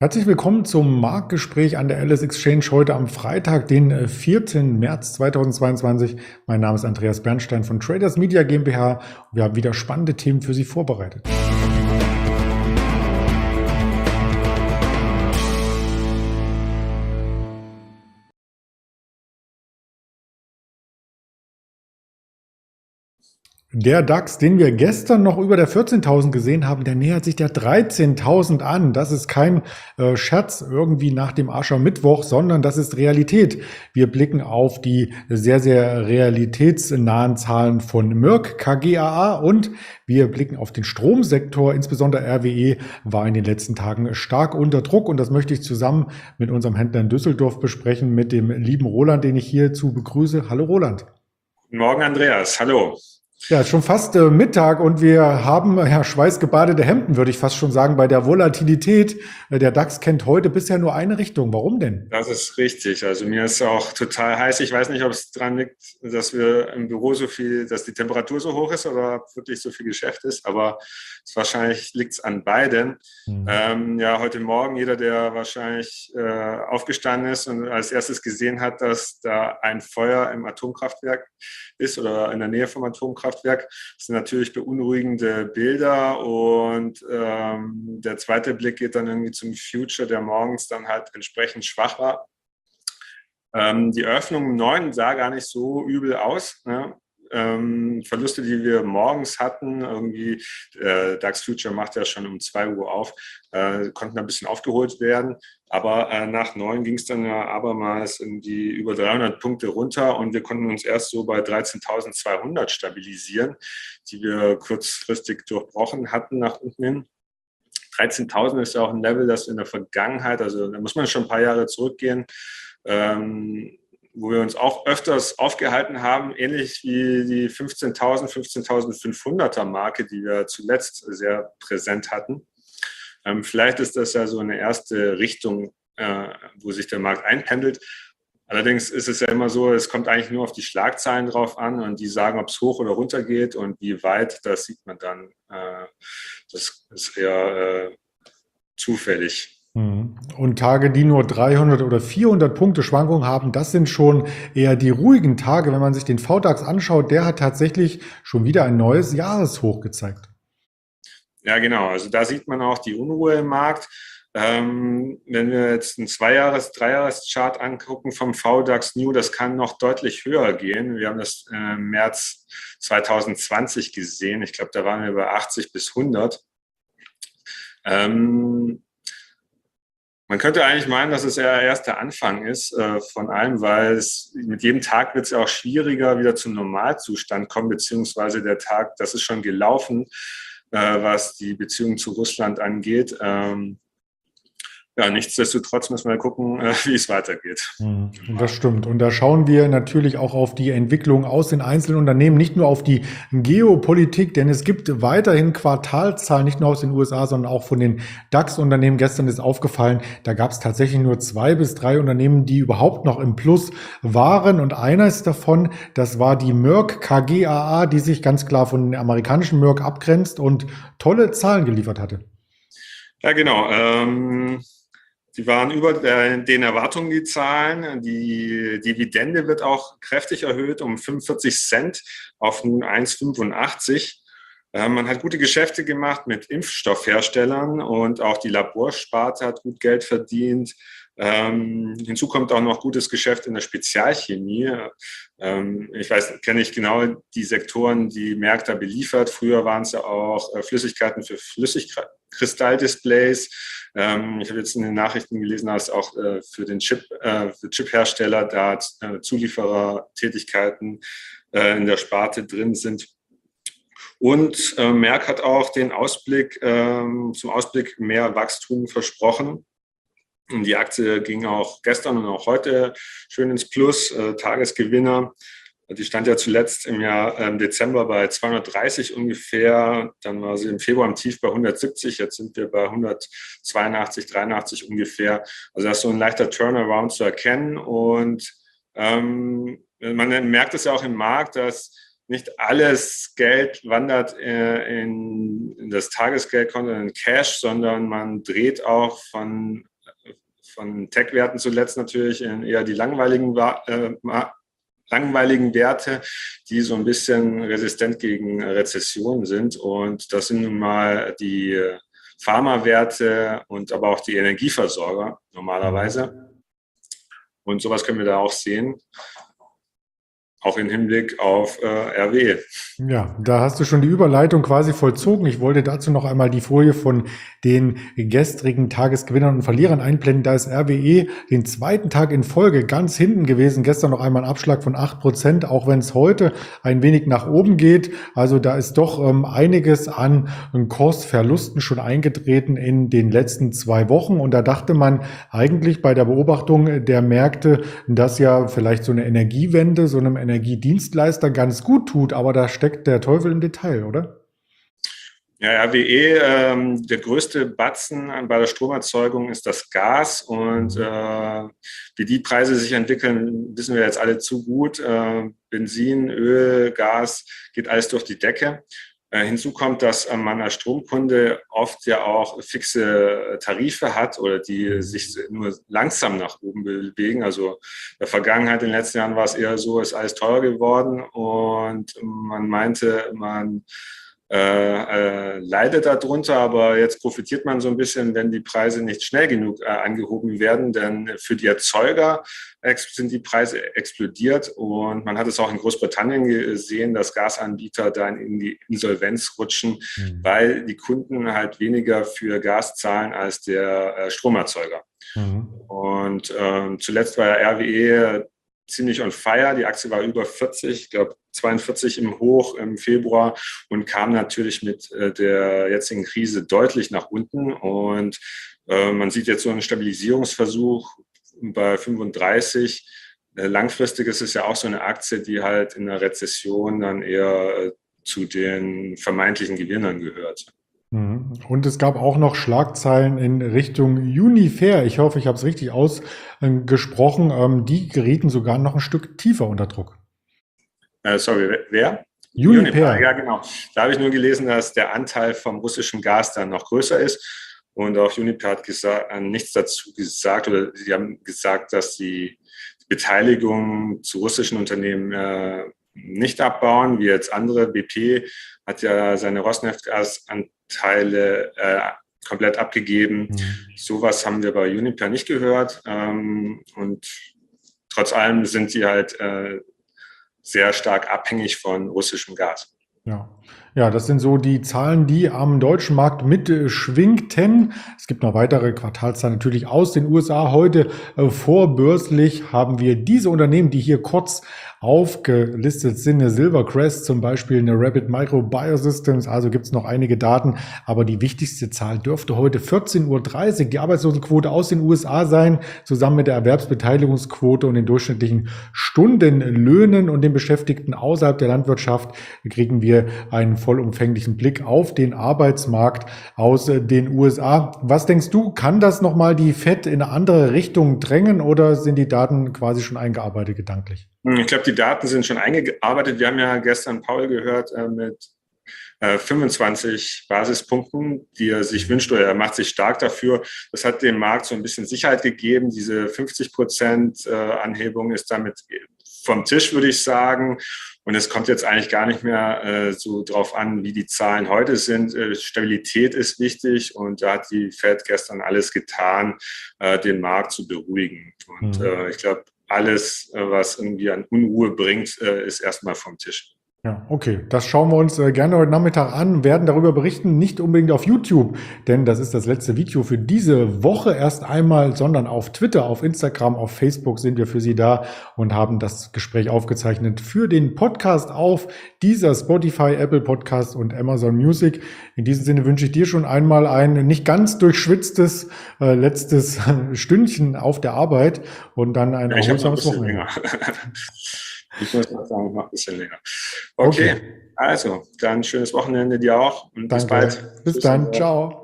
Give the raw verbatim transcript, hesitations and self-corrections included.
Herzlich willkommen zum Marktgespräch an der Alice Exchange heute am Freitag, den äh, vierten März zweitausendzweiundzwanzig. Mein Name ist Andreas Bernstein von Traders Media GmbH und wir haben wieder spannende Themen für Sie vorbereitet. Der DAX, den wir gestern noch über der vierzehntausend gesehen haben, der nähert sich der dreizehntausend an. Das ist kein äh, Scherz irgendwie nach dem Aschermittwoch, sondern das ist Realität. Wir blicken auf die sehr, sehr realitätsnahen Zahlen von Merck, K G A A, und wir blicken auf den Stromsektor. Insbesondere R W E war in den letzten Tagen stark unter Druck, und das möchte ich zusammen mit unserem Händler in Düsseldorf besprechen, mit dem lieben Roland, den ich hierzu begrüße. Hallo Roland. Guten Morgen, Andreas. Hallo. Ja, ist schon fast äh, Mittag und wir haben ja schweißgebadete Hemden, würde ich fast schon sagen, bei der Volatilität. Äh, der DAX kennt heute bisher nur eine Richtung. Warum denn? Das ist richtig. Also mir ist auch total heiß. Ich weiß nicht, ob es daran liegt, dass wir im Büro so viel, dass die Temperatur so hoch ist oder ob wirklich so viel Geschäft ist. Aber es wahrscheinlich liegt es an beiden. Mhm. Ähm, ja, heute Morgen, jeder, der wahrscheinlich äh, aufgestanden ist und als erstes gesehen hat, dass da ein Feuer im Atomkraftwerk ist oder in der Nähe vom Atomkraftwerk, das sind natürlich beunruhigende Bilder. Und ähm, der zweite Blick geht dann irgendwie zum Future, der morgens dann halt entsprechend schwach war. Ähm, die Eröffnung um neun sah gar nicht so übel aus, ne? Ähm, Verluste, die wir morgens hatten, irgendwie, äh, DAX Future macht ja schon um zwei Uhr auf, äh, konnten ein bisschen aufgeholt werden. Aber äh, nach neun ging es dann ja abermals irgendwie über dreihundert Punkte runter und wir konnten uns erst so bei dreizehntausendzweihundert stabilisieren, die wir kurzfristig durchbrochen hatten nach unten hin. dreizehntausend ist ja auch ein Level, das in der Vergangenheit, also da muss man schon ein paar Jahre zurückgehen, ähm, wo wir uns auch öfters aufgehalten haben, ähnlich wie die fünfzehntausend, fünfzehntausendfünfhunderter Marke, die wir zuletzt sehr präsent hatten. Ähm, vielleicht ist das ja so eine erste Richtung, äh, wo sich der Markt einpendelt. Allerdings ist es ja immer so, es kommt eigentlich nur auf die Schlagzeilen drauf an und die sagen, ob es hoch oder runter geht und wie weit, das sieht man dann. Äh, das ist eher äh, zufällig. Und Tage, die nur dreihundert oder vierhundert Punkte Schwankungen haben, das sind schon eher die ruhigen Tage. Wenn man sich den V DAX anschaut, der hat tatsächlich schon wieder ein neues Jahreshoch gezeigt. Ja, genau. Also da sieht man auch die Unruhe im Markt. Ähm, wenn wir jetzt einen Zweijahres-, Dreijahres-Chart angucken vom V DAX New, das kann noch deutlich höher gehen. Wir haben das äh, im März zweitausendzwanzig gesehen. Ich glaube, da waren wir bei achtzig bis hundert. Ähm, Man könnte eigentlich meinen, dass es eher erst der Anfang ist äh, von allem, weil es mit jedem Tag wird es ja auch schwieriger, wieder zum Normalzustand kommen, beziehungsweise der Tag, das ist schon gelaufen, äh, was die Beziehung zu Russland angeht. Ähm, Ja, nichtsdestotrotz müssen wir gucken, äh, wie es weitergeht. Das stimmt. Und da schauen wir natürlich auch auf die Entwicklung aus den einzelnen Unternehmen, nicht nur auf die Geopolitik, denn es gibt weiterhin Quartalzahlen, nicht nur aus den U S A, sondern auch von den DAX-Unternehmen. Gestern ist aufgefallen, da gab es tatsächlich nur zwei bis drei Unternehmen, die überhaupt noch im Plus waren. Und eines davon, das war die Merck K G A A, die sich ganz klar von den amerikanischen Merck abgrenzt und tolle Zahlen geliefert hatte. Ja, genau. Ähm Die waren über den Erwartungen, die Zahlen. Die Dividende wird auch kräftig erhöht um fünfundvierzig Cent auf nun eins Komma fünfundachtzig. Man hat gute Geschäfte gemacht mit Impfstoffherstellern und auch die Laborsparte hat gut Geld verdient. Ähm, hinzu kommt auch noch gutes Geschäft in der Spezialchemie. Ähm, ich weiß, kenne ich genau die Sektoren, die Märkte beliefert. Früher waren es ja auch äh, Flüssigkeiten für Flüssigkristalldisplays. Ähm, ich habe jetzt in den Nachrichten gelesen, dass auch äh, für den Chip, äh, für Chiphersteller da äh, Zulieferertätigkeiten äh, in der Sparte drin sind. Und äh, Merck hat auch den Ausblick, äh, zum Ausblick mehr Wachstum versprochen. Und die Aktie ging auch gestern und auch heute schön ins Plus, äh, Tagesgewinner. Die stand ja zuletzt im Jahr äh, Dezember bei zweihundertdreißig ungefähr. Dann war sie im Februar im Tief bei hundertsiebzig. Jetzt sind wir bei hundertzweiundachtzig, dreiundachtzig ungefähr. Also das ist so ein leichter Turnaround zu erkennen. Und ähm, man merkt es ja auch im Markt, dass nicht alles Geld wandert in, in das Tagesgeldkonto, in Cash, sondern man dreht auch von von Tech-Werten zuletzt natürlich in eher die langweiligen, äh, langweiligen Werte, die so ein bisschen resistent gegen Rezessionen sind. Und das sind nun mal die Pharmawerte und aber auch die Energieversorger normalerweise. Und sowas können wir da auch sehen, auch im Hinblick auf äh, R W E. Ja, da hast du schon die Überleitung quasi vollzogen. Ich wollte dazu noch einmal die Folie von den gestrigen Tagesgewinnern und Verlierern einblenden. Da ist R W E den zweiten Tag in Folge ganz hinten gewesen. Gestern noch einmal ein Abschlag von acht Prozent, auch wenn es heute ein wenig nach oben geht. Also da ist doch ähm, einiges an Kursverlusten schon eingetreten in den letzten zwei Wochen. Und da dachte man eigentlich bei der Beobachtung der Märkte, dass ja vielleicht so eine Energiewende, so einem Energiedienstleister ganz gut tut. Aber da steckt der Teufel im Detail, oder? Ja, R W E, ähm, der größte Batzen bei der Stromerzeugung ist das Gas und äh, wie die Preise sich entwickeln, wissen wir jetzt alle zu gut. Äh, Benzin, Öl, Gas, geht alles durch die Decke. Äh, hinzu kommt, dass äh, man als Stromkunde oft ja auch fixe Tarife hat oder die sich nur langsam nach oben bewegen. Also in der Vergangenheit, in den letzten Jahren war es eher so, ist alles teurer geworden und man meinte, man Äh, äh, leidet darunter, aber jetzt profitiert man so ein bisschen, wenn die Preise nicht schnell genug äh, angehoben werden, denn für die Erzeuger sind die Preise explodiert und man hat es auch in Großbritannien gesehen, dass Gasanbieter dann in die Insolvenz rutschen, mhm. weil die Kunden halt weniger für Gas zahlen als der äh, Stromerzeuger. Mhm. Und ähm, zuletzt war ja R W E ziemlich on fire. Die Aktie war über vierzig, ich glaube zweiundvierzig im Hoch im Februar und kam natürlich mit äh, der jetzigen Krise deutlich nach unten. Und äh, man sieht jetzt so einen Stabilisierungsversuch bei fünfunddreißig. Äh, langfristig ist es ja auch so eine Aktie, die halt in der Rezession dann eher äh, zu den vermeintlichen Gewinnern gehört. Und es gab auch noch Schlagzeilen in Richtung Uniper. Ich hoffe, ich habe es richtig ausgesprochen. Die gerieten sogar noch ein Stück tiefer unter Druck. Äh, sorry, wer? Uniper. Uniper. Ja, genau. Da habe ich nur gelesen, dass der Anteil vom russischen Gas dann noch größer ist. Und auch Uniper hat gesagt, äh, nichts dazu gesagt oder sie haben gesagt, dass die Beteiligung zu russischen Unternehmen äh, nicht abbauen, wie jetzt andere. B P hat ja seine Rosneft-Gasanteile äh, komplett abgegeben. Mhm. Sowas haben wir bei Uniper nicht gehört. Ähm, und trotz allem sind die halt äh, sehr stark abhängig von russischem Gas. Ja. Ja, das sind so die Zahlen, die am deutschen Markt mitschwingten. Es gibt noch weitere Quartalszahlen natürlich aus den U S A. Heute äh, vorbörslich haben wir diese Unternehmen, die hier kurz aufgelistet sind. Eine Silvercrest zum Beispiel, eine Rapid Micro Biosystems. Also gibt es noch einige Daten. Aber die wichtigste Zahl dürfte heute vierzehn Uhr dreißig die Arbeitslosenquote aus den U S A sein, zusammen mit der Erwerbsbeteiligungsquote und den durchschnittlichen Stundenlöhnen und den Beschäftigten außerhalb der Landwirtschaft kriegen wir einen vollumfänglichen Blick auf den Arbeitsmarkt aus den U S A. Was denkst du, kann das nochmal die Fed in eine andere Richtung drängen oder sind die Daten quasi schon eingearbeitet gedanklich? Ich glaube, die Daten sind schon eingearbeitet. Wir haben ja gestern Paul gehört äh, mit äh, fünfundzwanzig Basispunkten, die er sich wünscht oder er macht sich stark dafür. Das hat dem Markt so ein bisschen Sicherheit gegeben. Diese fünfzig Prozent äh, Anhebung ist damit vom Tisch, würde ich sagen. Und es kommt jetzt eigentlich gar nicht mehr äh, so drauf an, wie die Zahlen heute sind. Äh, Stabilität ist wichtig und da hat die Fed gestern alles getan, äh, den Markt zu beruhigen. Und mhm. äh, ich glaube, alles, äh, was irgendwie an Unruhe bringt, äh, ist erstmal vom Tisch. Ja, okay. Das schauen wir uns äh, gerne heute Nachmittag an, werden darüber berichten, nicht unbedingt auf YouTube, denn das ist das letzte Video für diese Woche erst einmal, sondern auf Twitter, auf Instagram, auf Facebook sind wir für Sie da und haben das Gespräch aufgezeichnet für den Podcast auf dieser Spotify, Apple Podcast und Amazon Music. In diesem Sinne wünsche ich dir schon einmal ein nicht ganz durchschwitztes äh, letztes Stündchen auf der Arbeit und dann ein ja, erholsames Wochenende. Ich muss mal sagen, ich mache ein bisschen länger. Okay, okay, also dann schönes Wochenende dir auch und Danke. bis bald. Bis dann, ciao.